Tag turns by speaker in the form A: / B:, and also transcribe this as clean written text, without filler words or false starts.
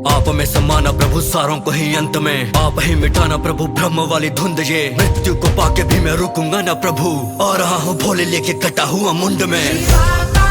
A: आप में समाना प्रभु सारों को ही अंत में, आप ही मिटाना प्रभु ब्रह्म वाली धुंध ये। मृत्यु को पाके भी मैं रुकूंगा ना प्रभु, आ रहा हूँ भोले लेके कटा हुआ मुंड में।